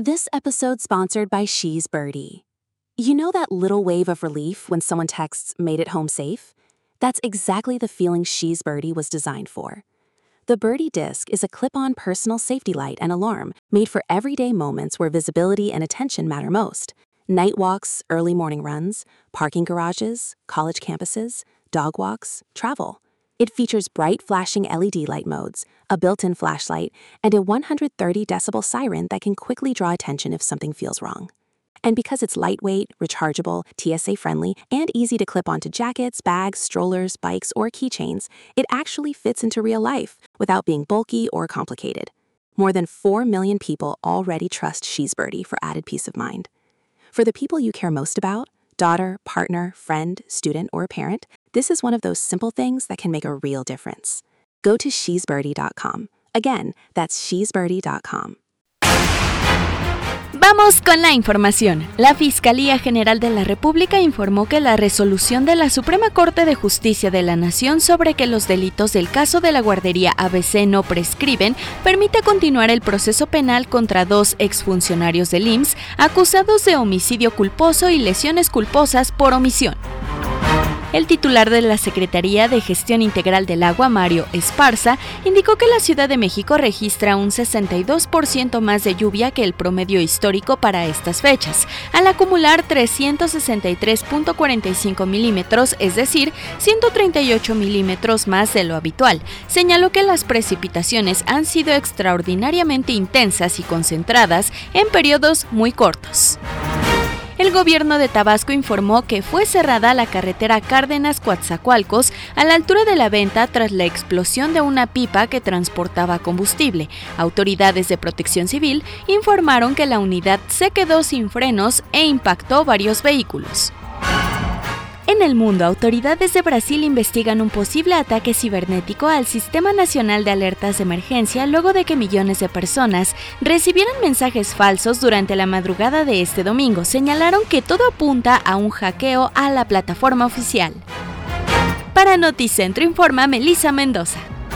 This episode's sponsored by She's Birdie. You know that little wave of relief when someone texts, "made it home safe"? That's exactly the feeling She's Birdie was designed for. The Birdie Disc is a clip-on personal safety light and alarm made for everyday moments where visibility and attention matter most. Night walks, early morning runs, parking garages, college campuses, dog walks, travel. It features bright flashing LED light modes, a built-in flashlight, and a 130 decibel siren that can quickly draw attention if something feels wrong. And because it's lightweight, rechargeable, TSA-friendly, and easy to clip onto jackets, bags, strollers, bikes, or keychains, it actually fits into real life without being bulky or complicated. More than 4 million people already trust She's Birdie for added peace of mind. For the people you care most about, daughter, partner, friend, student, or parent, this is one of those simple things that can make a real difference. Go to shesbirdie.com. Again, that's shesbirdie.com. Vamos con la información. La Fiscalía General de la República informó que la resolución de la Suprema Corte de Justicia de la Nación sobre que los delitos del caso de la guardería ABC no prescriben permite continuar el proceso penal contra 2 exfuncionarios del IMSS acusados de homicidio culposo y lesiones culposas por omisión. El titular de la Secretaría de Gestión Integral del Agua, Mario Esparza, indicó que la Ciudad de México registra un 62% más de lluvia que el promedio histórico para estas fechas, al acumular 363.45 milímetros, es decir, 138 milímetros más de lo habitual. Señaló que las precipitaciones han sido extraordinariamente intensas y concentradas en periodos muy cortos. El gobierno de Tabasco informó que fue cerrada la carretera Cárdenas-Coatzacoalcos a la altura de la Venta tras la explosión de una pipa que transportaba combustible. Autoridades de Protección Civil informaron que la unidad se quedó sin frenos e impactó varios vehículos. En el mundo, autoridades de Brasil investigan un posible ataque cibernético al Sistema Nacional de Alertas de Emergencia luego de que millones de personas recibieran mensajes falsos durante la madrugada de este domingo. Señalaron que todo apunta a un hackeo a la plataforma oficial. Para Noticentro informa Melissa Mendoza.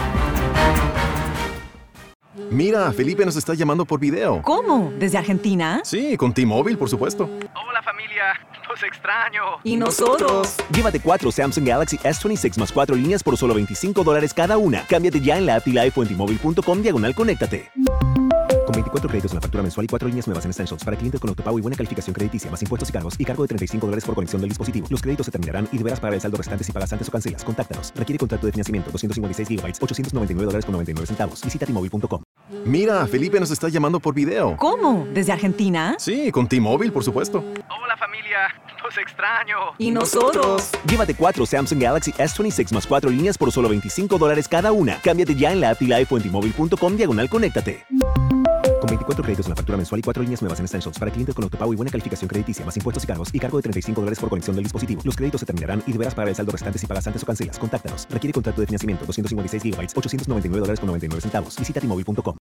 Mira, Felipe nos está llamando por video. ¿Cómo? ¿Desde Argentina? Sí, con T-Mobile, por supuesto. Hola familia, los extraño. ¿Y nosotros? Llévate 4 Samsung Galaxy S26 más 4 líneas por solo $25 cada una. Cámbiate ya en la app Life o en T-Mobile.com/conéctate. Con 24 créditos en la factura mensual y 4 líneas nuevas en Essentials para clientes con autopago y buena calificación crediticia, más impuestos y cargos, y cargo de $35 por conexión del dispositivo. Los créditos se terminarán y deberás pagar el saldo restante si pagas antes o cancelas. Contáctanos. Requiere contrato de financiamiento, 256 GB, $899.99. Visita T-Mobile.com. Mira, Felipe nos está llamando por video. ¿Cómo? ¿Desde Argentina? Sí, con T-Mobile, por supuesto. Hola familia, los extraño. ¿Y nosotros? Llévate 4 Samsung Galaxy S26 más 4 líneas por solo $25 cada una. Cámbiate ya en la app Life o en T-Mobile.com/conéctate. Con 24 créditos en la factura mensual y 4 líneas nuevas en Essentials para clientes con autopago y buena calificación crediticia, más impuestos y cargos, y cargo de $35 por conexión del dispositivo. Los créditos se terminarán y deberás pagar el saldo restante si pagas antes o cancelas. Contáctanos. Requiere contrato de financiamiento, 256 GB, $899.99. Visita T-Mobile.com.